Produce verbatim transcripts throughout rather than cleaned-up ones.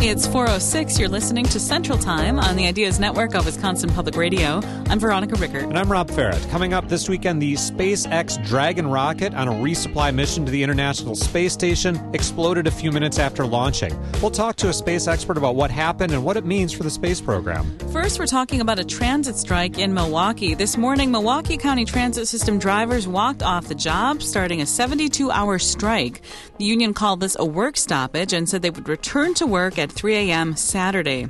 It's four oh six. You're listening to Central Time on the Ideas Network of Wisconsin Public Radio. I'm Veronica Rickert. And I'm Rob Farrett. Coming up this weekend, the SpaceX Dragon rocket on a resupply mission to the International Space Station exploded a few minutes after launching. We'll talk to a space expert about what happened and what it means for the space program. First, we're talking about a transit strike in Milwaukee. This morning, Milwaukee County Transit System drivers walked off the job, starting a seventy-two hour strike. The union called this a work stoppage and said they would return to work at three a.m. Saturday.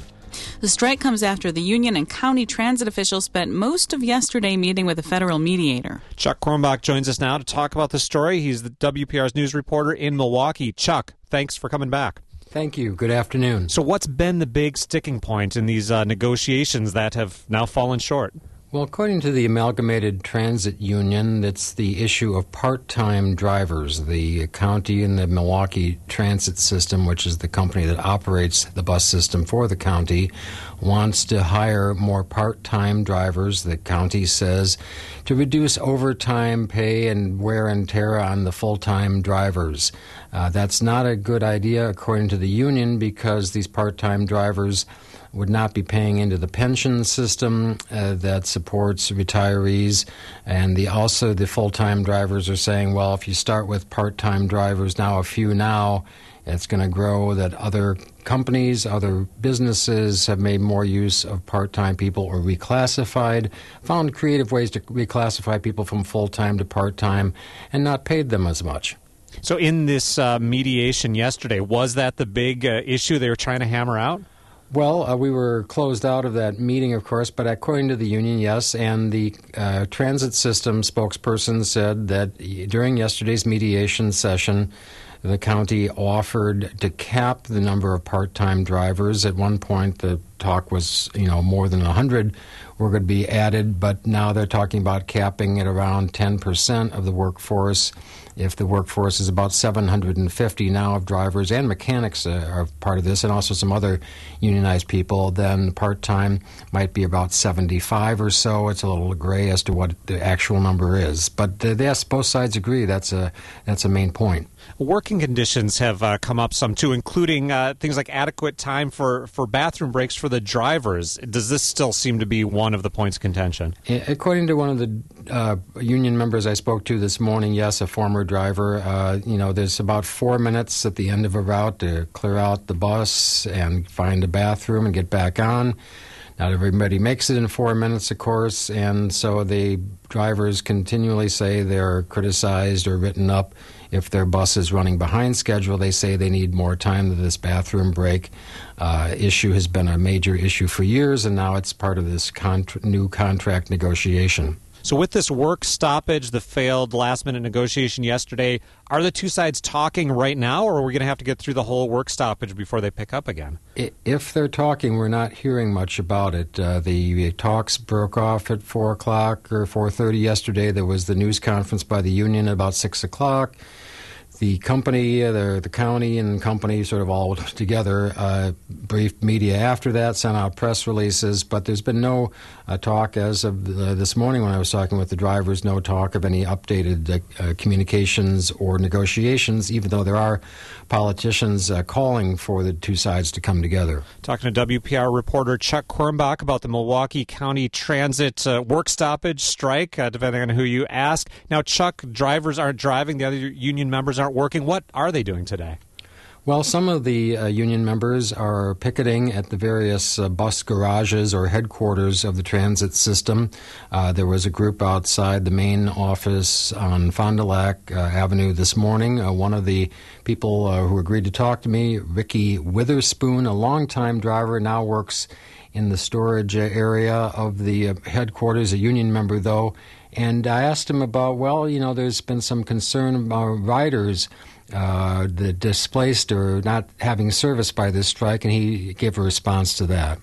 The strike comes after the union and county transit officials spent most of yesterday meeting with a federal mediator. Chuck Quirmbach joins us now to talk about the story. He's the W P R's news reporter in Milwaukee. Chuck, thanks for coming back. Thank you. Good afternoon. So what's been the big sticking point in these uh, negotiations that have now fallen short? Well, according to the Amalgamated Transit Union, it's the issue of part-time drivers. The county and the Milwaukee Transit System, which is the company that operates the bus system for the county, wants to hire more part-time drivers, the county says, to reduce overtime pay and wear and tear on the full-time drivers. Uh, that's not a good idea, according to the union, because these part-time drivers would not be paying into the pension system uh, that supports retirees. And the also the full-time drivers are saying, well, if you start with part-time drivers, now a few now, it's going to grow that other companies, other businesses have made more use of part-time people or reclassified, found creative ways to reclassify people from full-time to part-time and not paid them as much. So in this uh, mediation yesterday, was that the big uh, issue they were trying to hammer out? Well, uh, we were closed out of that meeting, of course, but according to the union, yes, and the uh, transit system spokesperson said that during yesterday's mediation session, the county offered to cap the number of part-time drivers. At one point, the talk was, you know, more than one hundred were going to be added, but now they're talking about capping at around ten percent of the workforce. If the workforce is about seven hundred fifty now of drivers and mechanics uh, are part of this, and also some other unionized people, then part-time might be about seventy-five or so. It's a little gray as to what the actual number is. But uh, yes, both sides agree that's a, that's a main point. Working conditions have uh, come up some, too, including uh, things like adequate time for, for bathroom breaks for the drivers. Does this still seem to be one of the points of contention? According to one of the uh, union members I spoke to this morning, yes, a former driver, uh, you know, there's about four minutes at the end of a route to clear out the bus and find a bathroom and get back on. Not everybody makes it in four minutes, of course, and so the drivers continually say they're criticized or written up if their bus is running behind schedule. They say they need more time to this bathroom break. Uh, issue has been a major issue for years, and now it's part of this contra- new contract negotiation. So with this work stoppage, the failed last-minute negotiation yesterday, are the two sides talking right now, or are we going to have to get through the whole work stoppage before they pick up again? If they're talking, we're not hearing much about it. Uh, the talks broke off at four o'clock or four thirty yesterday. There was the news conference by the union at about six o'clock. The company, uh, the, the county and company sort of all together uh, briefed media after that, sent out press releases, but there's been no uh, talk as of uh, this morning when I was talking with the drivers, no talk of any updated uh, uh, communications or negotiations, even though there are politicians uh, calling for the two sides to come together. Talking to W P R reporter Chuck Quirmbach about the Milwaukee County Transit uh, work stoppage strike, uh, depending on who you ask. Now, Chuck, drivers aren't driving, the other union members aren't working. What are they doing today? Well, some of the uh, union members are picketing at the various uh, bus garages or headquarters of the transit system. Uh, there was a group outside the main office on Fond du Lac uh, Avenue this morning. Uh, one of the people uh, who agreed to talk to me, Ricky Witherspoon, a longtime driver, now works in the storage area of the uh, headquarters, a union member, though. And I asked him about, well, you know, there's been some concern about riders uh, that displaced or not having service by this strike, and he gave a response to that.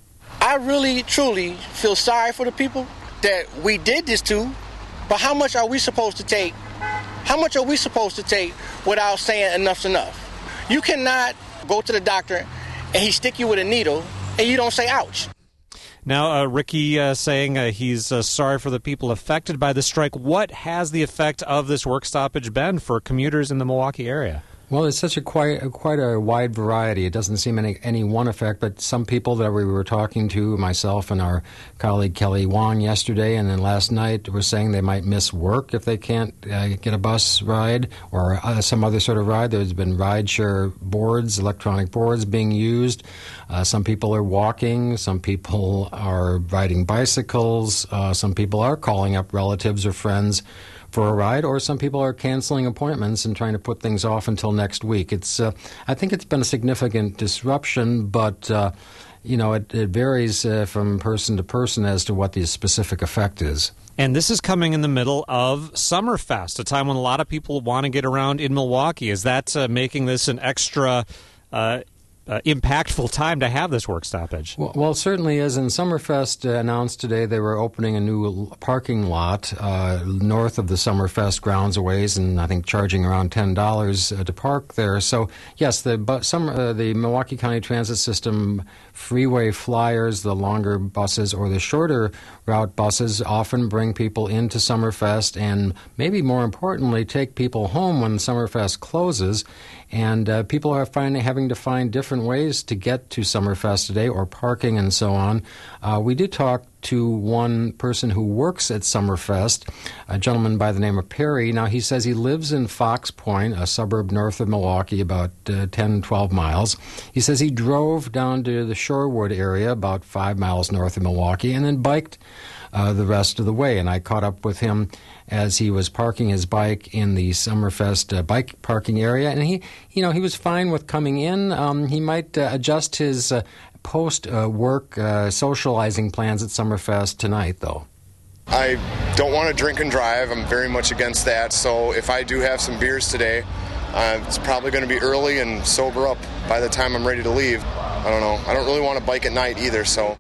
I really, truly feel sorry for the people that we did this to, but how much are we supposed to take? How much are we supposed to take without saying enough's enough? You cannot go to the doctor and he stick you with a needle and you don't say ouch. Now, uh, Ricky uh, saying uh, he's uh, sorry for the people affected by the strike. What has the effect of this work stoppage been for commuters in the Milwaukee area? Well, it's such a quite a, quite a wide variety. It doesn't seem any any one effect, but some people that we were talking to, myself and our colleague Kelly Wong yesterday, and then last night, were saying they might miss work if they can't uh, get a bus ride or uh, some other sort of ride. There's been rideshare boards, electronic boards being used. Uh, some people are walking. Some people are riding bicycles. Uh, some people are calling up relatives or friends for a ride, or some people are canceling appointments and trying to put things off until next week. It's, uh, I think it's been a significant disruption, but uh, you know, it, it varies uh, from person to person as to what the specific effect is. And this is coming in the middle of Summerfest, a time when a lot of people want to get around in Milwaukee. Is that uh, making this an extra uh, Uh, impactful time to have this work stoppage? Well, well, it certainly is. And Summerfest uh, announced today they were opening a new l- parking lot uh, north of the Summerfest grounds a ways, and I think charging around ten dollars uh, to park there. So, yes, the bu- some, uh, the Milwaukee County Transit System freeway flyers, the longer buses or the shorter route buses, often bring people into Summerfest and maybe more importantly, take people home when Summerfest closes. And uh, people are finding, having to find different ways to get to Summerfest today, or parking and so on. Uh, we did talk to one person who works at Summerfest, a gentleman by the name of Perry. Now, he says he lives in Fox Point, a suburb north of Milwaukee, about uh, ten, twelve miles. He says he drove down to the Shorewood area, about five miles north of Milwaukee, and then biked uh, the rest of the way. And I caught up with him as he was parking his bike in the Summerfest uh, bike parking area. And he, you know, he was fine with coming in. Um, he might uh, adjust his uh, post-work uh, uh, socializing plans at Summerfest tonight, though. I don't want to drink and drive. I'm very much against that. So if I do have some beers today, uh, it's probably going to be early and sober up by the time I'm ready to leave. I don't know. I don't really want to bike at night either, so...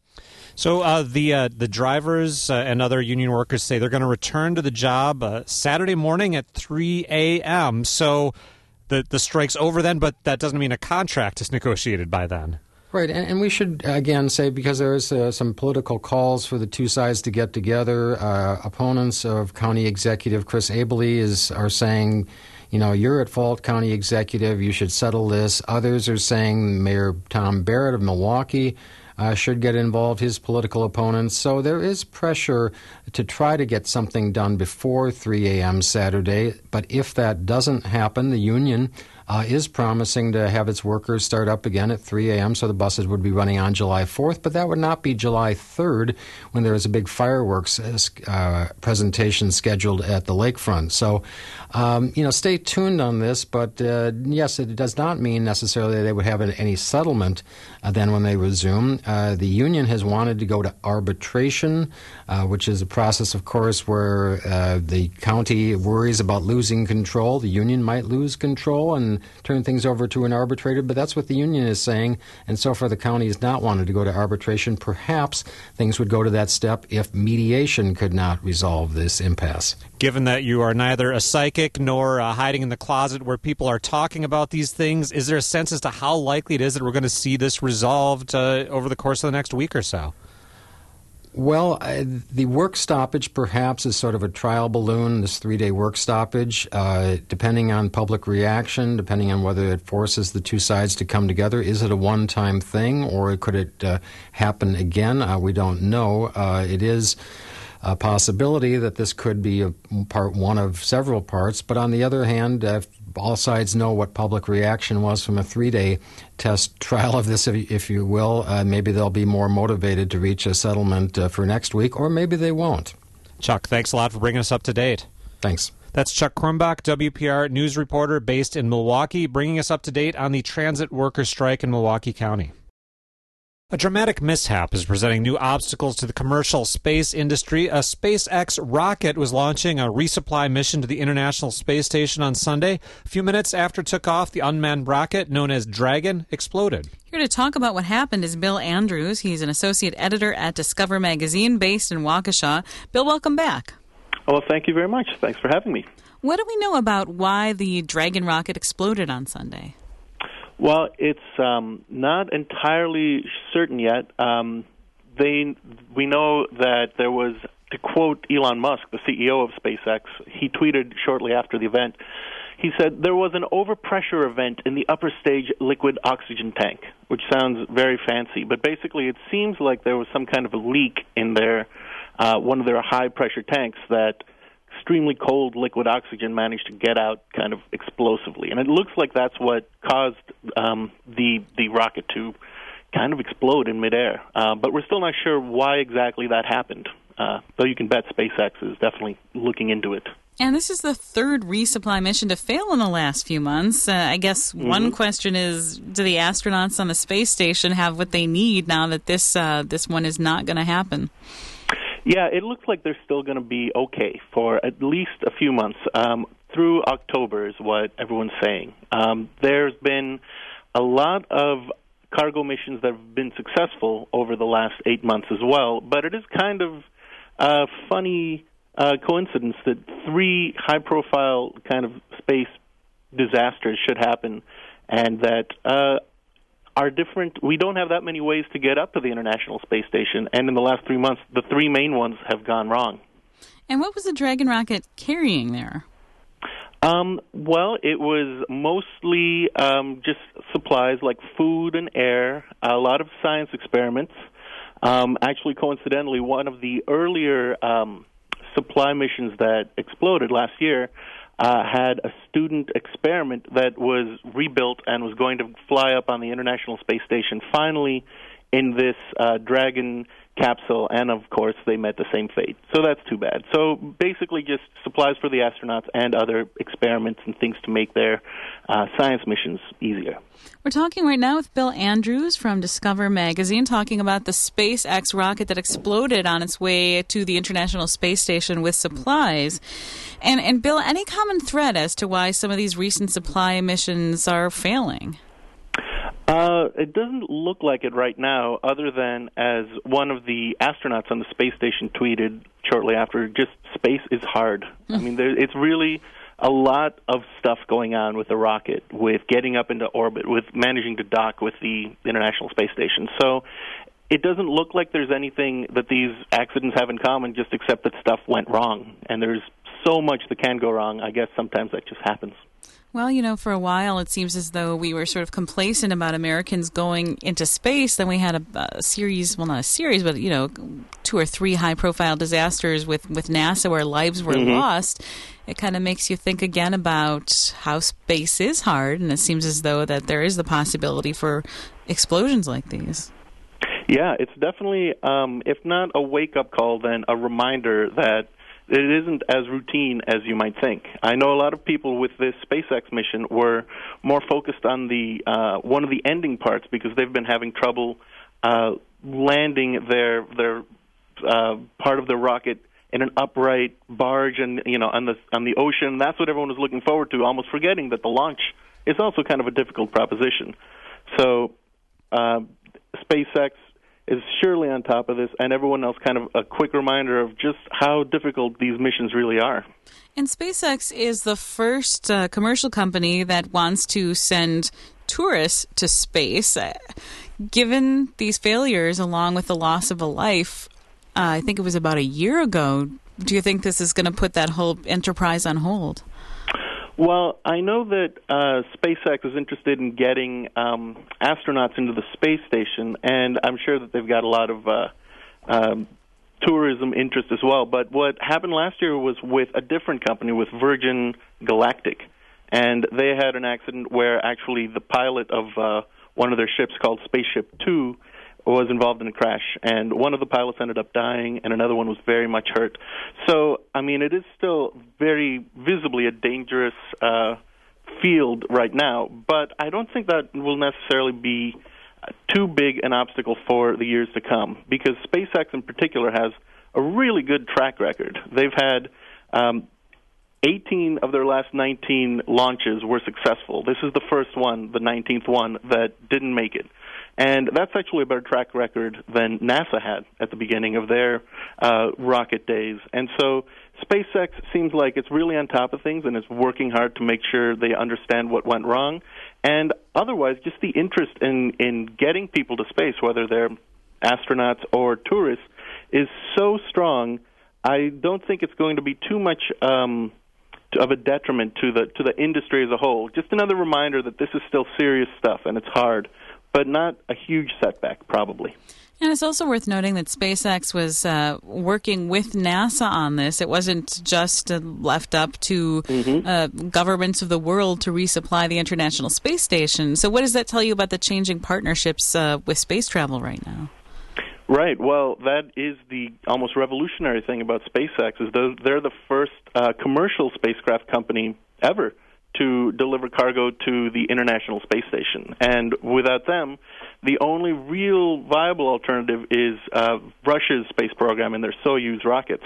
So uh, the uh, the drivers uh, and other union workers say they're going to return to the job uh, Saturday morning at three a.m. So the the strike's over then, but that doesn't mean a contract is negotiated by then. Right, and, and we should, again, say, because there is uh, some political calls for the two sides to get together, uh, opponents of County Executive Chris Abele is are saying, you know, you're at fault, County Executive, you should settle this. Others are saying Mayor Tom Barrett of Milwaukee Uh, should get involved, his political opponents. So there is pressure to try to get something done before three a.m. Saturday. But if that doesn't happen, the union uh, is promising to have its workers start up again at three a.m. so the buses would be running on July fourth. But that would not be July third when there is a big fireworks uh, presentation scheduled at the lakefront. So, um, you know, stay tuned on this. But, uh, yes, it does not mean necessarily they would have any settlement uh, then when they resume. Uh, the union has wanted to go to arbitration, uh, which is a process, of course, where uh, the county worries about losing control. The union might lose control and turn things over to an arbitrator, but that's what the union is saying. And so far, the county has not wanted to go to arbitration. Perhaps things would go to that step if mediation could not resolve this impasse. Given that you are neither a psychic nor uh, hiding in the closet where people are talking about these things, is there a sense as to how likely it is that we're going to see this resolved uh, over the course of the next week or so? Well, uh, the work stoppage perhaps is sort of a trial balloon, this three-day work stoppage, uh, depending on public reaction, depending on whether it forces the two sides to come together. Is it a one-time thing, or could it uh, happen again? Uh, we don't know. Uh, it is a possibility that this could be a part one of several parts, but on the other hand, uh, all sides know what public reaction was from a three-day test trial of this, if, if you will. Uh, maybe they'll be more motivated to reach a settlement uh, for next week, or maybe they won't. Chuck, thanks a lot for bringing us up to date. Thanks. That's Chuck Krumbach, W P R news reporter based in Milwaukee, bringing us up to date on the transit workers' strike in Milwaukee County. A dramatic mishap is presenting new obstacles to the commercial space industry. A SpaceX rocket was launching a resupply mission to the International Space Station on Sunday. A few minutes after it took off, the unmanned rocket, known as Dragon, exploded. Here to talk about what happened is Bill Andrews. He's an associate editor at Discover Magazine based in Waukesha. Bill, welcome back. Well, thank you very much. Thanks for having me. What do we know about why the Dragon rocket exploded on Sunday? Well, it's um, not entirely certain yet. Um, they, we know that there was, to quote Elon Musk, the C E O of SpaceX, he tweeted shortly after the event, He said there was an overpressure event in the upper stage liquid oxygen tank, which sounds very fancy, but basically it seems like there was some kind of a leak in their uh, one of their high-pressure tanks that extremely cold liquid oxygen managed to get out kind of explosively. And it looks like that's what caused um, the the rocket to kind of explode in midair. Uh, but we're still not sure why exactly that happened, uh, though you can bet SpaceX is definitely looking into it. And this is the third resupply mission to fail in the last few months. Uh, I guess mm-hmm. one question is, do the astronauts on the space station have what they need now that this uh, this one is not going to happen? Yeah, it looks like they're still going to be okay for at least a few months. Um, through October is what everyone's saying. Um, there's been a lot of cargo missions that have been successful over the last eight months as well, but it is kind of a funny uh, coincidence that three high-profile kind of space disasters should happen, and that uh, are different. We don't have that many ways to get up to the International Space Station, and in the last three months, the three main ones have gone wrong. And what was the Dragon rocket carrying there? Um, well, it was mostly um, just supplies like food and air, a lot of science experiments. Um, actually, coincidentally, one of the earlier um, supply missions that exploded last year uh, had a student experiment that was rebuilt and was going to fly up on the International Space Station finally in this uh, Dragon capsule, and of course they met the same fate. So that's too bad. So basically just supplies for the astronauts and other experiments and things to make their uh, science missions easier. We're talking right now with Bill Andrews from Discover Magazine, talking about the SpaceX rocket that exploded on its way to the International Space Station with supplies. And, and Bill, any common thread as to why some of these recent supply missions are failing? Uh, it doesn't look like it right now, other than as one of the astronauts on the space station tweeted shortly after, just space is hard. Mm. I mean, there, it's really a lot of stuff going on with the rocket, with getting up into orbit, with managing to dock with the International Space Station. So it doesn't look like there's anything that these accidents have in common, just except that stuff went wrong. And there's so much that can go wrong, I guess sometimes that just happens. Well, you know, for a while it seems as though we were sort of complacent about Americans going into space. Then we had a, a series, well, not a series, but, you know, two or three high-profile disasters with, with NASA where lives were mm-hmm. lost. It kind of makes you think again about how space is hard, and it seems as though that there is the possibility for explosions like these. Yeah, it's definitely, um, if not a wake-up call, then a reminder that it isn't as routine as you might think. I know a lot of people with this SpaceX mission were more focused on the uh, one of the ending parts because they've been having trouble uh, landing their their uh, part of the rocket in an upright barge and you know on the on the ocean. That's what everyone was looking forward to, almost forgetting that the launch is also kind of a difficult proposition. So uh, SpaceX is surely on top of this, and everyone else kind of a quick reminder of just how difficult these missions really are. And SpaceX is the first uh, commercial company that wants to send tourists to space. Uh, given these failures, along with the loss of a life, uh, I think it was about a year ago, do you think this is going to put that whole enterprise on hold? Well, I know that uh, SpaceX is interested in getting um, astronauts into the space station, and I'm sure that they've got a lot of uh, um, tourism interest as well. But what happened last year was with a different company, with Virgin Galactic, and they had an accident where actually the pilot of uh, one of their ships called Spaceship Two was involved in a crash, and one of the pilots ended up dying, and another one was very much hurt. So, I mean, it is still very visibly a dangerous uh, field right now, but I don't think that will necessarily be too big an obstacle for the years to come, because SpaceX in particular has a really good track record. They've had um, eighteen of their last nineteen launches were successful. This is the first one, the nineteenth one, that didn't make it. And that's actually a better track record than NASA had at the beginning of their uh, rocket days. And so SpaceX seems like it's really on top of things and is working hard to make sure they understand what went wrong. And otherwise, just the interest in, in getting people to space, whether they're astronauts or tourists, is so strong, I don't think it's going to be too much um, of a detriment to the to the industry as a whole. Just another reminder that this is still serious stuff and it's hard, but not a huge setback, probably. And it's also worth noting that SpaceX was uh, working with NASA on this. It wasn't just uh, left up to mm-hmm. uh, governments of the world to resupply the International Space Station. So what does that tell you about the changing partnerships uh, with space travel right now? Right. Well, that is the almost revolutionary thing about SpaceX, is they're the first uh, commercial spacecraft company ever to deliver cargo to the International Space Station. And without them, the only real viable alternative is uh, Russia's space program and their Soyuz rockets.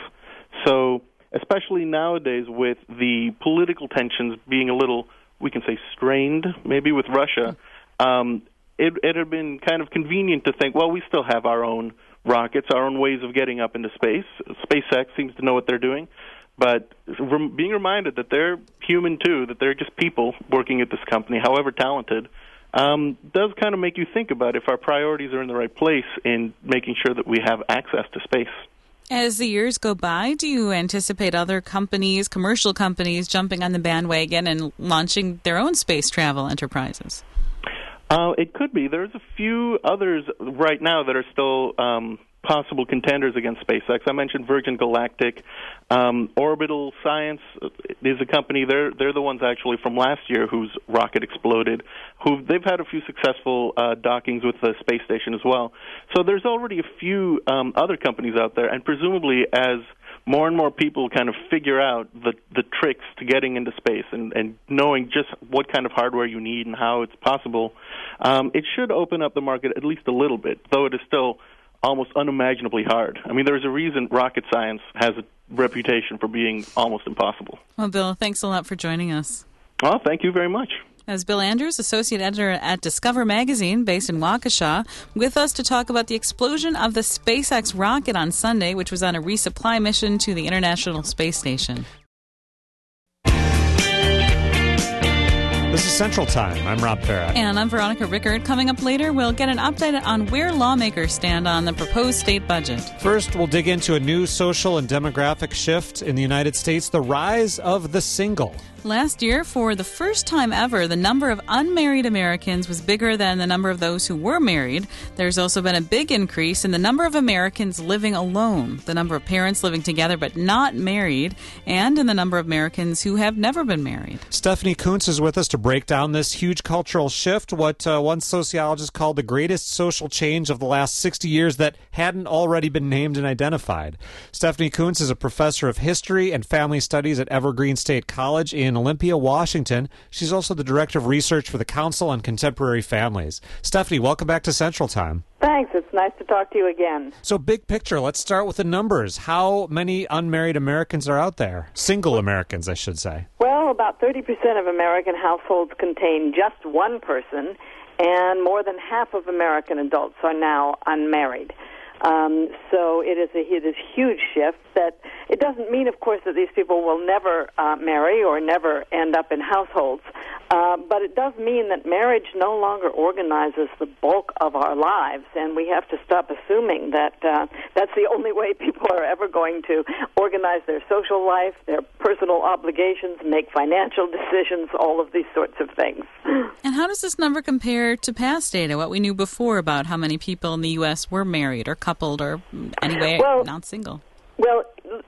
So especially nowadays with the political tensions being a little, we can say, strained, maybe with Russia, um, it, it had been kind of convenient to think, well, we still have our own rockets, our own ways of getting up into space. SpaceX seems to know what they're doing. But rem- being reminded that they're human too, that they're just people working at this company, however talented, um, does kind of make you think about if our priorities are in the right place in making sure that we have access to space. As the years go by, do you anticipate other companies, commercial companies, jumping on the bandwagon and launching their own space travel enterprises? Uh, it could be. There's a few others right now that are still um, possible contenders against SpaceX. I mentioned Virgin Galactic. Um, Orbital Science is a company. They're they're the ones actually from last year whose rocket exploded. Who they've had a few successful uh, dockings with the space station as well. So there's already a few um, other companies out there, and presumably as more and more people kind of figure out the the tricks to getting into space and, and knowing just what kind of hardware you need and how it's possible, um, it should open up the market at least a little bit, though it is still almost unimaginably hard. I mean, there's a reason rocket science has a reputation for being almost impossible. Well, Bill, thanks a lot for joining us. Oh, thank you very much. As Bill Andrews, Associate Editor at Discover Magazine, based in Waukesha, with us to talk about the explosion of the SpaceX rocket on Sunday, which was on a resupply mission to the International Space Station. This is Central Time. I'm Rob Farah. And I'm Veronica Rickard. Coming up later, we'll get an update on where lawmakers stand on the proposed state budget. First, we'll dig into a new social and demographic shift in the United States, the rise of the single. Last year, for the first time ever, the number of unmarried Americans was bigger than the number of those who were married. There's also been a big increase in the number of Americans living alone, the number of parents living together but not married, and in the number of Americans who have never been married. Stephanie Kuntz is with us to break down this huge cultural shift, what uh, one sociologist called the greatest social change of the last sixty years that hadn't already been named and identified. Stephanie Kuntz is a professor of history and family studies at Evergreen State College in Olympia, Washington. She's also the director of research for the Council on Contemporary Families. Stephanie, welcome back to Central Time. Thanks. It's nice to talk to you again. So, big picture, let's start with the numbers. How many unmarried Americans are out there? Single Americans, I should say. Well, about thirty percent of American households contain just one person, and more than half of American adults are now unmarried. Um, so it is a it is a huge shift. That it doesn't mean, of course, that these people will never uh, marry or never end up in households, uh, but it does mean that marriage no longer organizes the bulk of our lives, and we have to stop assuming that uh, that's the only way people are ever going to organize their social life, their personal obligations, make financial decisions, all of these sorts of things. And how does this number compare to past data, what we knew before about how many people in the U S were married or coupled or anyway well, not single? Well,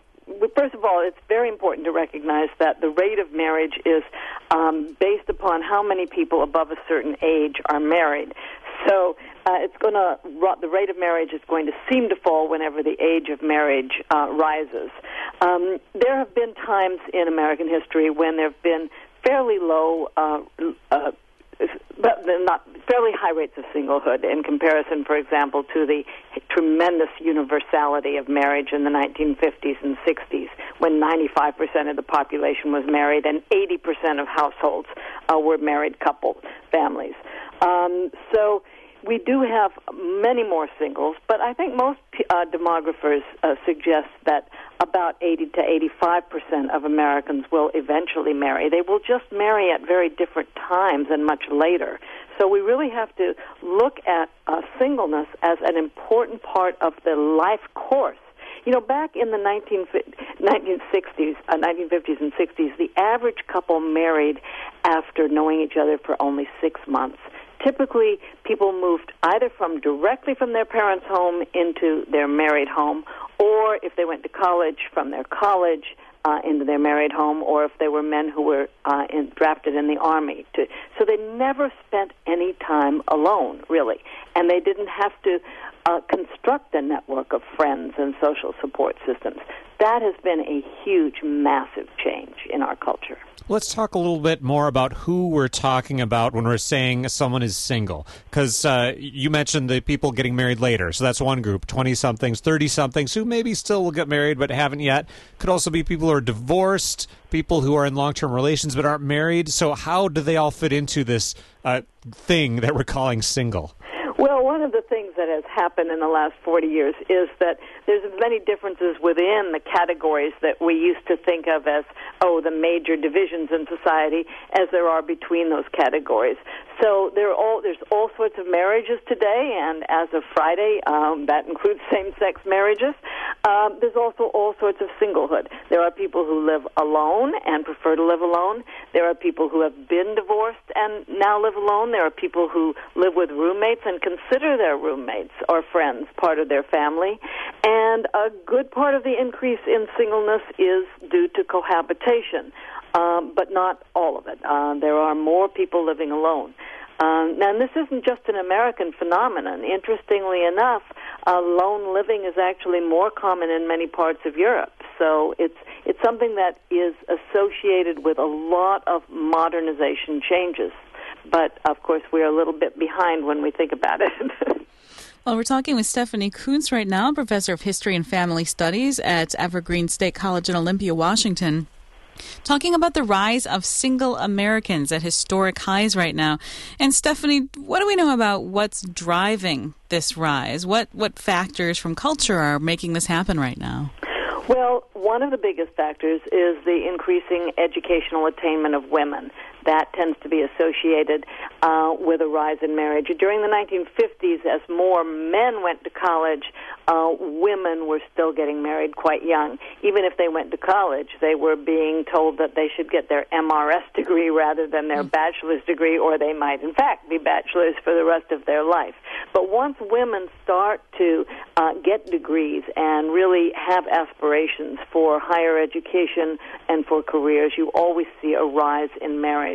first of all, it's very important to recognize that the rate of marriage is um, based upon how many people above a certain age are married. So uh, it's going to the rate of marriage is going to seem to fall whenever the age of marriage uh, rises. Um, there have been times in American history when there have been fairly low, uh, uh, but not fairly high rates of singlehood in comparison, for example, to the tremendous universality of marriage in the nineteen fifties and sixties, when ninety-five percent of the population was married and eighty percent of households uh, were married couple families. Um, so we do have many more singles, but I think most uh, demographers uh, suggest that about eighty to eighty-five percent of Americans will eventually marry. They will just marry at very different times and much later. So we really have to look at uh, singleness as an important part of the life course. You know, back in the nineteen sixties, uh, nineteen fifties and sixties, the average couple married after knowing each other for only six months. Typically, people moved either from directly from their parents' home into their married home, or if they went to college, from their college uh, into their married home, or if they were men who were uh, in, drafted in the Army. To, so they never spent any time alone, really, and they didn't have to uh, construct a network of friends and social support systems. That has been a huge, massive change in our culture. Let's talk a little bit more about who we're talking about when we're saying someone is single. Because uh, you mentioned the people getting married later. So that's one group, twenty-somethings, thirty-somethings, who maybe still will get married but haven't yet. Could also be people who are divorced, people who are in long-term relations but aren't married. So how do they all fit into this uh, thing that we're calling single? Well, one of the things that has happened in the last forty years is that there's many differences within the categories that we used to think of as, oh, the major divisions in society, as there are between those categories. So there are all, there's all sorts of marriages today, and as of Friday, um, that includes same-sex marriages. Um, there's also all sorts of singlehood. There are people who live alone and prefer to live alone. There are people who have been divorced and now live alone. There are people who live with roommates and consider their roommates or friends part of their family. And a good part of the increase in singleness is due to cohabitation, um, but not all of it. Uh, there are more people living alone. Um, and this isn't just an American phenomenon. Interestingly enough, uh, lone living is actually more common in many parts of Europe. So it's it's something that is associated with a lot of modernization changes. But, of course, we're a little bit behind when we think about it. Well, we're talking with Stephanie Coontz right now, Professor of History and Family Studies at Evergreen State College in Olympia, Washington, talking about the rise of single Americans at historic highs right now. And Stephanie, what do we know about what's driving this rise? What what factors from culture are making this happen right now? Well, one of the biggest factors is the increasing educational attainment of women. That tends to be associated uh, with a rise in marriage. During the nineteen fifties, as more men went to college, uh, women were still getting married quite young. Even if they went to college, they were being told that they should get their M R S degree rather than their bachelor's degree, or they might, in fact, be bachelors for the rest of their life. But once women start to uh, get degrees and really have aspirations for higher education and for careers, you always see a rise in marriage.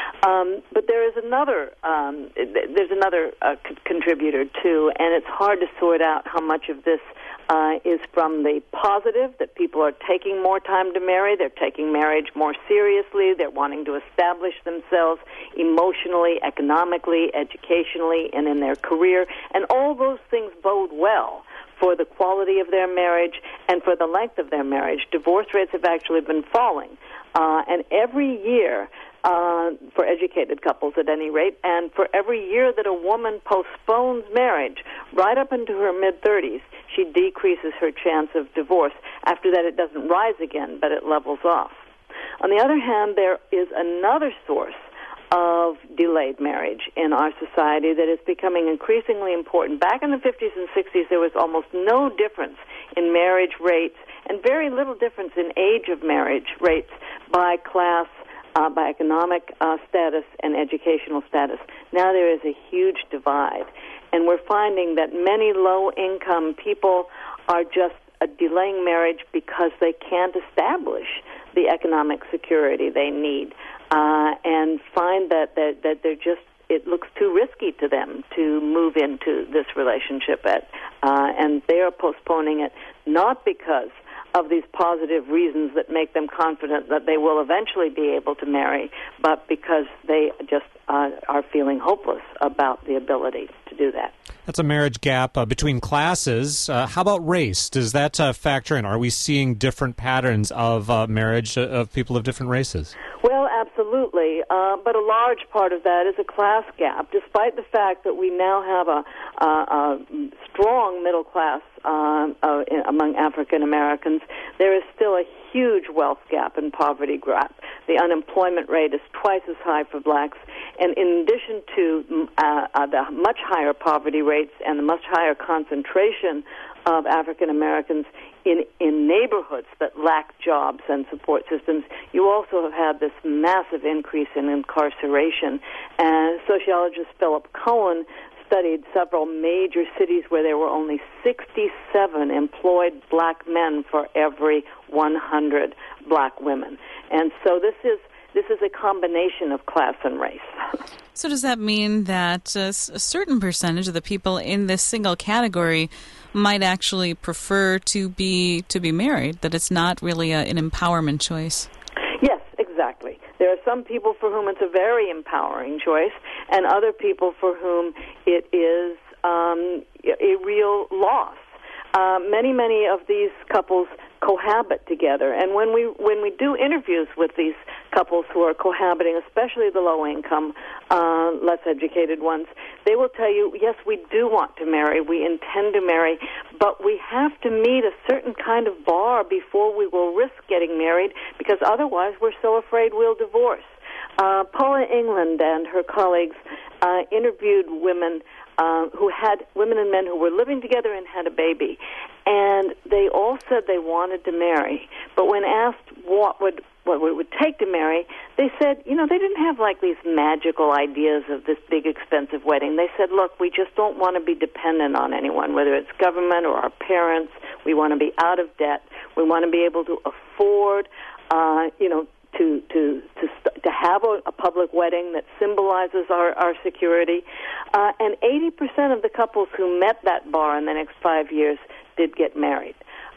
Um, but there is another um, there's another uh, c- contributor too, and it's hard to sort out how much of this uh, is from the positive, that people are taking more time to marry, they're taking marriage more seriously, they're wanting to establish themselves emotionally, economically, educationally, and in their career, and all those things bode well for the quality of their marriage and for the length of their marriage. Divorce rates have actually been falling, uh, and every year, Uh, for educated couples at any rate, and for every year that a woman postpones marriage, right up into her mid-thirties, she decreases her chance of divorce. After that, it doesn't rise again, but it levels off. On the other hand, there is another source of delayed marriage in our society that is becoming increasingly important. Back in the fifties and sixties, there was almost no difference in marriage rates and very little difference in age of marriage rates by class, Uh, by economic uh, status and educational status. Now there is a huge divide, and we're finding that many low-income people are just uh, delaying marriage because they can't establish the economic security they need, uh, and find that, that, that they're just it looks too risky to them to move into this relationship, at, uh, and they are postponing it not because of these positive reasons that make them confident that they will eventually be able to marry, but because they just uh, are feeling hopeless about the ability to do that. That's a marriage gap uh, between classes. Uh, how about race? Does that uh, factor in? Are we seeing different patterns of uh, marriage uh, of people of different races? Well, absolutely. Uh, but a large part of that is a class gap. Despite the fact that we now have a, a, a strong middle class uh, uh, among African Americans, there is still a huge wealth gap and poverty gap. The unemployment rate is twice as high for blacks. And in addition to uh, uh, the much higher poverty rates and the much higher concentration of African Americans in, in neighborhoods that lack jobs and support systems, you also have had this massive increase in incarceration. And sociologist Philip Cohen studied several major cities where there were only sixty-seven employed black men for every one hundred black women. And so this is this is a combination of class and race. So does that mean that a certain percentage of the people in this single category might actually prefer to be to be married, that it's not really a, an empowerment choice? Yes, exactly. There are some people for whom it's a very empowering choice, and other people for whom it is um, a real loss. Uh, many, many of these couples cohabit together, and when we when we do interviews with these couples who are cohabiting, especially the low-income, uh, less educated ones, they will tell you, yes, we do want to marry, we intend to marry, but we have to meet a certain kind of bar before we will risk getting married, because otherwise we're so afraid we'll divorce. Uh, Paula England and her colleagues uh, interviewed women uh, who had, women and men who were living together and had a baby, and they all said they wanted to marry, but when asked what would what it would take to marry, they said, you know, they didn't have like these magical ideas of this big expensive wedding. They said, look, we just don't want to be dependent on anyone, whether it's government or our parents. We want to be out of debt. We want to be able to afford, uh, you know, to to to to have a, a public wedding that symbolizes our, our security. Uh, and eighty percent of the couples who met that bar in the next five years did get married.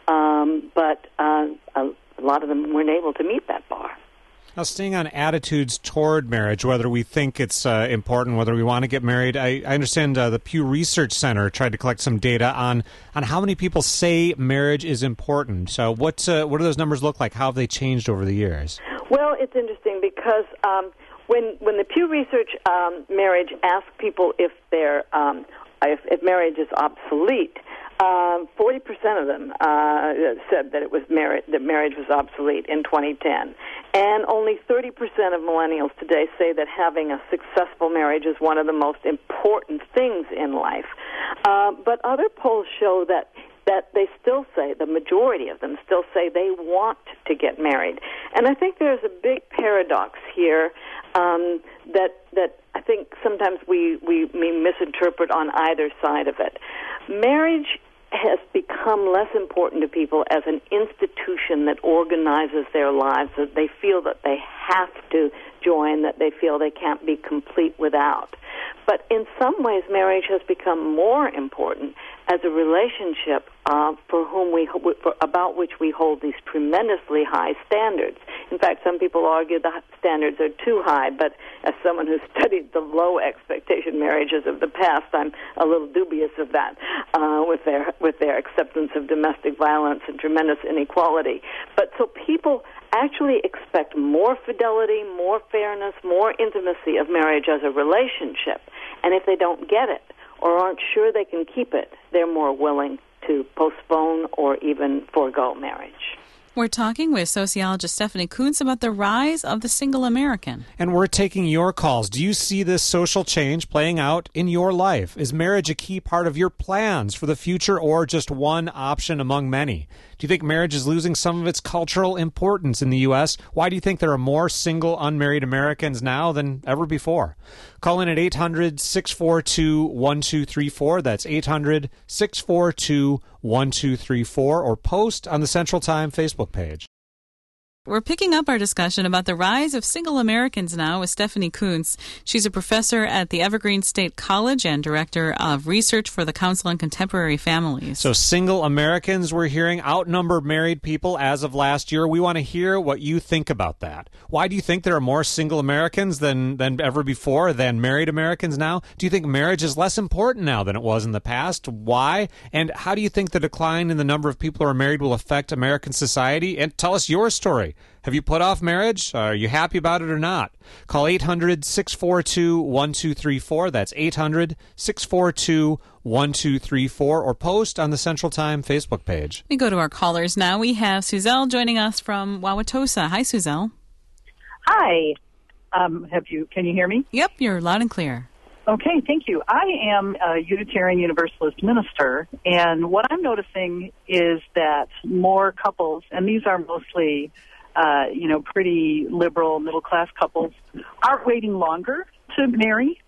Um, but uh, a, a lot of them weren't able to meet that bar. Now, staying on attitudes toward marriage, whether we think it's uh, important, whether we want to get married, I, I understand uh, the Pew Research Center tried to collect some data on, on how many people say marriage is important. So what, uh, what do those numbers look like? How have they changed over the years? Well, it's interesting because um, when when the Pew Research um, marriage asked people if their um, if, if marriage is obsolete, Um, forty percent of them uh, said that it was mar- that marriage was obsolete in twenty ten, and only thirty percent of millennials today say that having a successful marriage is one of the most important things in life. Uh, but other polls show that that they still say, the majority of them still say they want to get married. And I think there's a big paradox here um, that that I think sometimes we, we, we misinterpret on either side of it. Marriage has become less important to people as an institution that organizes their lives, that they feel that they have to join, that they feel they can't be complete without. But in some ways, marriage has become more important as a relationship uh, for whom we for, about which we hold these tremendously high standards. In fact, some people argue the standards are too high, but as someone who studied the low expectation marriages of the past, I'm a little dubious of that uh, with their with their acceptance of domestic violence and tremendous inequality. But so people actually expect more fidelity, more fairness, more intimacy of marriage as a relationship. And if they don't get it or aren't sure they can keep it, they're more willing to postpone or even forego marriage. We're talking with sociologist Stephanie Coontz about the rise of the single American. And we're taking your calls. Do you see this social change playing out in your life? Is marriage a key part of your plans for the future or just one option among many? Do you think marriage is losing some of its cultural importance in the U S? Why do you think there are more single, unmarried Americans now than ever before? Call in at eight hundred, six four two, one two three four. That's eight hundred, six four two, one two three four. Or post on the Central Time Facebook page. We're picking up our discussion about the rise of single Americans now with Stephanie Coontz. She's a professor at the Evergreen State College and director of research for the Council on Contemporary Families. So single Americans, we're hearing, outnumber married people as of last year. We want to hear what you think about that. Why do you think there are more single Americans than, than ever before, than married Americans now? Do you think marriage is less important now than it was in the past? Why? And how do you think the decline in the number of people who are married will affect American society? And tell us your story. Have you put off marriage? Are you happy about it or not? Call eight hundred, six four two, one two three four. That's eight hundred, six four two, one two three four, or post on the Central Time Facebook page. We go to our callers now. We have Suzelle joining us from Wauwatosa. Hi, Suzelle. Hi. Um, have you? Can you hear me? Yep, you're loud and clear. Okay, thank you. I am a Unitarian Universalist minister, and what I'm noticing is that more couples, and these are mostly, uh, you know, pretty liberal middle-class couples, are waiting longer to marry.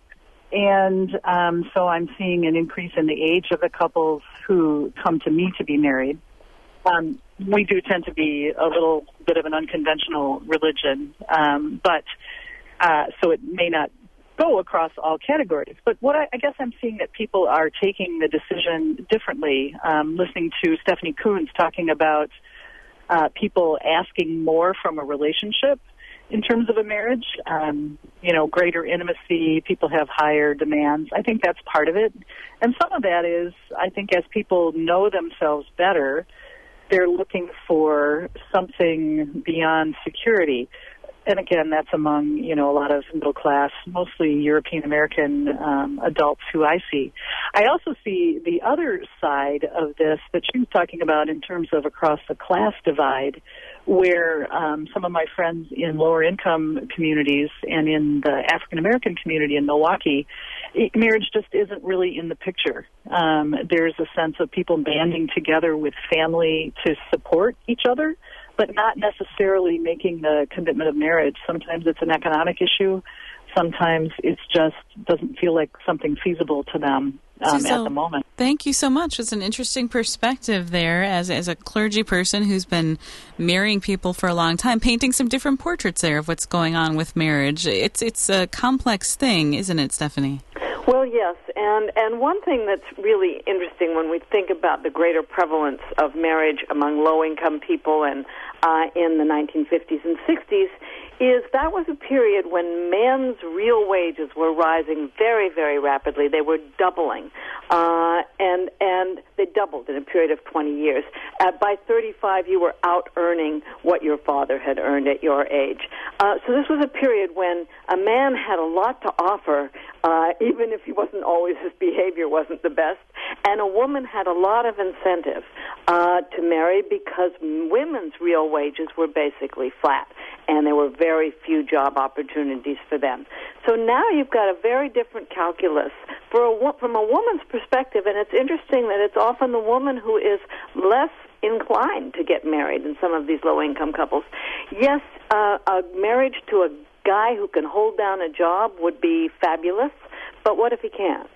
And um, so I'm seeing an increase in the age of the couples who come to me to be married. Um, we do tend to be a little bit of an unconventional religion, um, but uh, so it may not go across all categories. But what I, I guess I'm seeing that people are taking the decision differently. Um, listening to Stephanie Coons talking about uh, people asking more from a relationship in terms of a marriage, um, you know, greater intimacy, people have higher demands. I think that's part of it. And some of that is, I think as people know themselves better, they're looking for something beyond security. And again, that's among, you know, a lot of middle class, mostly European American um, adults who I see. I also see the other side of this that she was talking about in terms of across the class divide, where um, some of my friends in lower income communities and in the African American community in Milwaukee, it, marriage just isn't really in the picture. Um, there's a sense of people banding together with family to support each other, but not necessarily making the commitment of marriage. Sometimes it's an economic issue. Sometimes it's just doesn't feel like something feasible to them um, so, at the moment. Thank you so much. It's an interesting perspective there as, as a clergy person who's been marrying people for a long time, painting some different portraits there of what's going on with marriage. It's, it's a complex thing, isn't it, Stephanie? Well, yes, and, and one thing that's really interesting when we think about the greater prevalence of marriage among low-income people and uh, in the nineteen fifties and sixties is that was a period when men's real wages were rising very, very rapidly. They were doubling, uh, and and they doubled in a period of twenty years. Uh, by thirty-five, you were out-earning what your father had earned at your age. Uh, so this was a period when a man had a lot to offer, uh, even if he wasn't always, his behavior wasn't the best, and a woman had a lot of incentive uh, to marry because women's real wages were basically flat, and there were very few job opportunities for them. So now you've got a very different calculus for a, from a woman's perspective, and it's interesting that it's often the woman who is less inclined to get married in some of these low-income couples. Yes, uh, a marriage to a guy who can hold down a job would be fabulous, but what if he can't?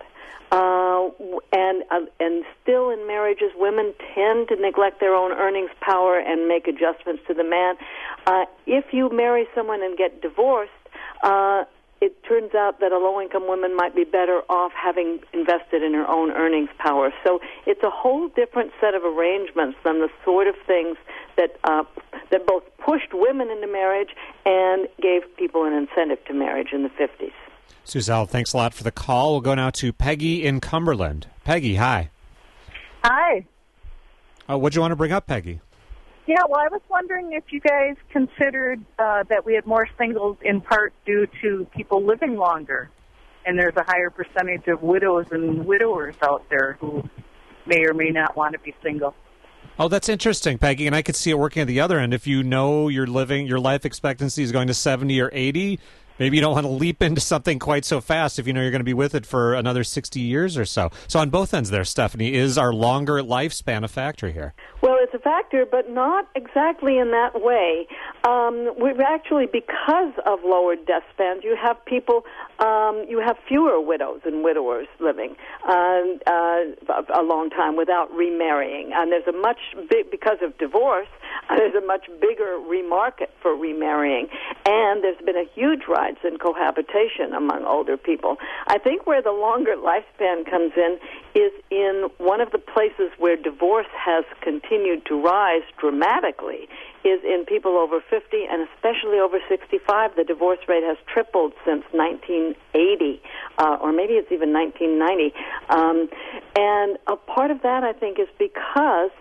Uh, and uh, and still in marriages, women tend to neglect their own earnings power and make adjustments to the man. Uh, if you marry someone and get divorced, uh, it turns out that a low-income woman might be better off having invested in her own earnings power. So it's a whole different set of arrangements than the sort of things that uh, that both pushed women into marriage and gave people an incentive to marriage in the fifties. Suzelle, thanks a lot for the call. We'll go now to Peggy in Cumberland. Peggy, hi. Hi. Uh, what do you want to bring up, Peggy? Yeah, well, I was wondering if you guys considered uh, that we had more singles in part due to people living longer, and there's a higher percentage of widows and widowers out there who may or may not want to be single. Oh, that's interesting, Peggy, and I could see it working at the other end. If you know you're living, your life expectancy is going to seventy or eighty, maybe you don't want to leap into something quite so fast if you know you're going to be with it for another sixty years or so. So on both ends there, Stephanie, is our longer lifespan a factor here? Well, it's a factor, but not exactly in that way. Um, we've actually, because of lowered death spans, you have people, um, you have fewer widows and widowers living uh, uh, a long time without remarrying. And there's a much, big, because of divorce, uh, there's a much bigger remarket for remarrying. And there's been a huge rise in cohabitation among older people. I think where the longer lifespan comes in is in one of the places where divorce has continued to rise dramatically is in people over fifty and especially over sixty-five. The divorce rate has tripled since nineteen eighty, uh, or maybe it's even nineteen ninety. Um, and a part of that, I think, is because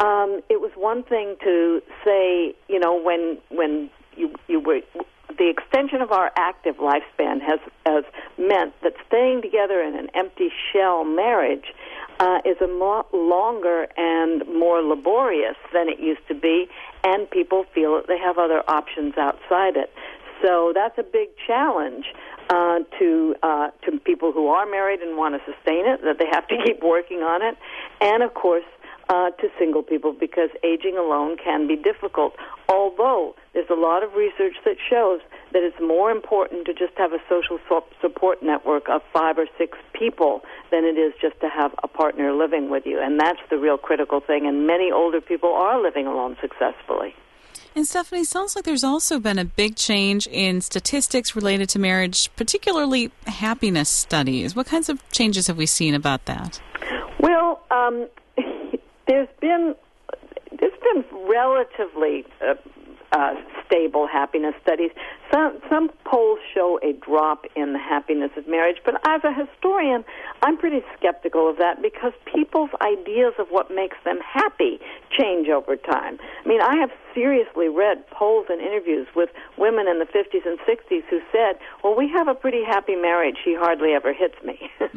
um, it was one thing to say, you know, when when you you were the extension of our active lifespan has has meant that staying together in an empty shell marriage uh, is a more longer and more laborious than it used to be, and people feel that they have other options outside it. So that's a big challenge uh, to uh, to people who are married and want to sustain it, that they have to keep working on it, and of course uh, to single people, because aging alone can be difficult. Although there's a lot of research that shows that it's more important to just have a social support network of five or six people than it is just to have a partner living with you, and that's the real critical thing. And many older people are living alone successfully. And Stephanie, sounds like there's also been a big change in statistics related to marriage, particularly happiness studies. What kinds of changes have we seen about that? Well, um, there's been there's been relatively uh, uh, stable happiness studies. Some some polls show a drop in the happiness of marriage, but as a historian, I'm pretty skeptical of that, because people's ideas of what makes them happy change over time. I mean, I have seriously read polls and interviews with women in the fifties and sixties who said, well, we have a pretty happy marriage. He hardly ever hits me.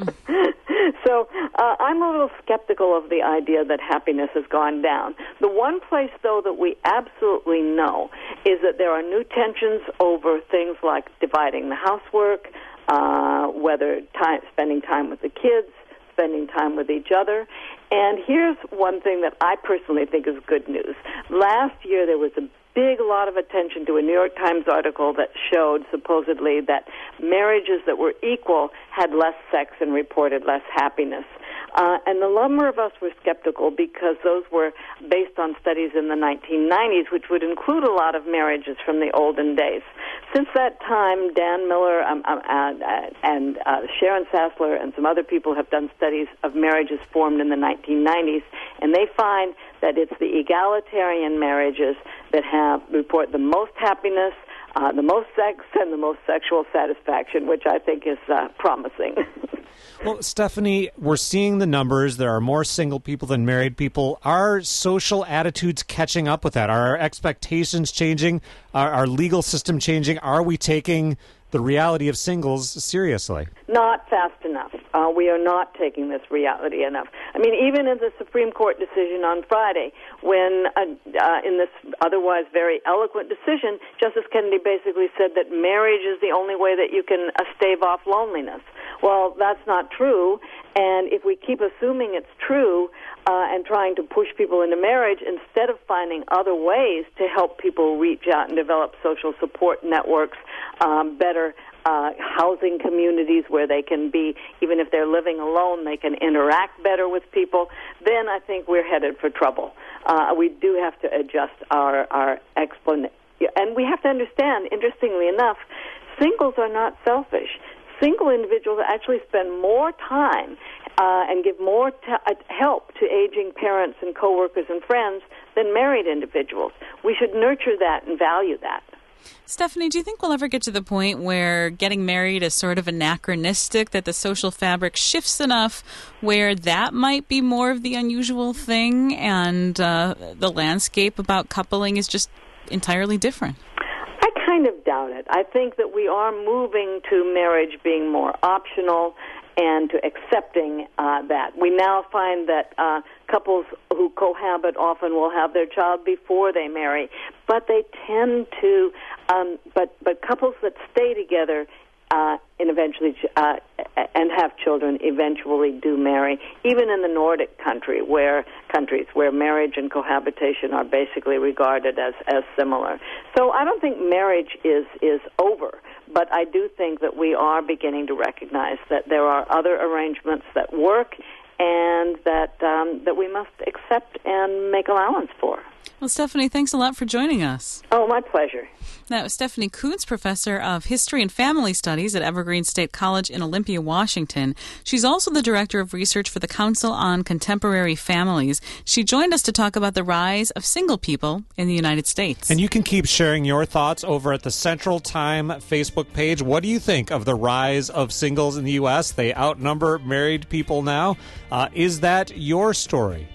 So uh, I'm a little skeptical of the idea that happiness has gone down. The one place, though, that we absolutely know is that there are new tensions over things like dividing the housework, uh, whether time, spending time with the kids, spending time with each other. And here's one thing that I personally think is good news. Last year there was a big lot of attention to a New York Times article that showed supposedly that marriages that were equal had less sex and reported less happiness. Uh, and a number of us were skeptical because those were based on studies in the nineteen nineties, which would include a lot of marriages from the olden days. Since that time, Dan Miller um, um, and, uh, and uh, Sharon Sassler and some other people have done studies of marriages formed in the nineteen nineties, and they find that it's the egalitarian marriages that have report the most happiness, uh, the most sex, and the most sexual satisfaction, which I think is uh, promising. Well, Stephanie, we're seeing the numbers. There are more single people than married people. Are social attitudes catching up with that? Are our expectations changing? Are our legal system changing? Are we taking the reality of singles seriously? Not fast enough. Uh, we are not taking this reality enough. I mean, even in the Supreme Court decision on Friday, when uh, uh, in this otherwise very eloquent decision, Justice Kennedy basically said that marriage is the only way that you can uh, stave off loneliness. Well, that's not true, and if we keep assuming it's true uh, and trying to push people into marriage instead of finding other ways to help people reach out and develop social support networks, um, better uh, housing communities where they can be, even if they're living alone, they can interact better with people, then I think we're headed for trouble. Uh, we do have to adjust our, our explanation. And we have to understand, interestingly enough, singles are not selfish. Single individuals actually spend more time uh, and give more t- help to aging parents and coworkers and friends than married individuals. We should nurture that and value that. Stephanie, do you think we'll ever get to the point where getting married is sort of anachronistic, that the social fabric shifts enough where that might be more of the unusual thing and uh, the landscape about coupling is just entirely different? I kind of doubt it. I think that we are moving to marriage being more optional and to accepting uh, that. We now find that uh, couples who cohabit often will have their child before they marry, but they tend to, um, but, but couples that stay together uh, and eventually uh, and have children eventually do marry, even in the Nordic country where countries where marriage and cohabitation are basically regarded as, as similar. So I don't think marriage is, is over. But I do think that we are beginning to recognize that there are other arrangements that work and that um, that we must accept and make allowance for. Well, Stephanie, thanks a lot for joining us. Oh, my pleasure. That was Stephanie Coontz, professor of History and Family Studies at Evergreen State College in Olympia, Washington. She's also the director of research for the Council on Contemporary Families. She joined us to talk about the rise of single people in the United States. And you can keep sharing your thoughts over at the Central Time Facebook page. What do you think of the rise of singles in the U S? They outnumber married people now. Uh, is that your story?